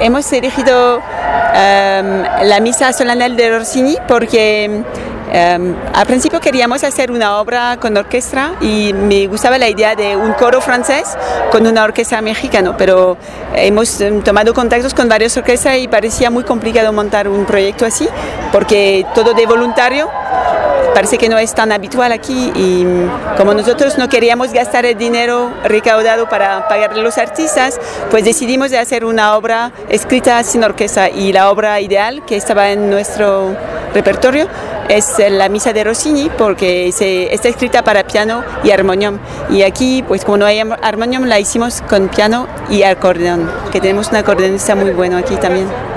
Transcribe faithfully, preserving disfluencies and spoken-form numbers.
hemos elegido um, la misa solemne de Rossini porque um, al principio queríamos hacer una obra con orquesta y me gustaba la idea de un coro francés con una orquesta mexicana, pero hemos um, tomado contactos con varias orquestas y parecía muy complicado montar un proyecto así porque todo de voluntario. Parece que no es tan habitual aquí y como nosotros no queríamos gastar el dinero recaudado para pagar a los artistas, pues decidimos de hacer una obra escrita sin orquesta y la obra ideal que estaba en nuestro repertorio es la misa de Rossini porque se, está escrita para piano y armonium y aquí pues como no hay armonium la hicimos con piano y acordeón, que tenemos un acordeonista muy bueno aquí también.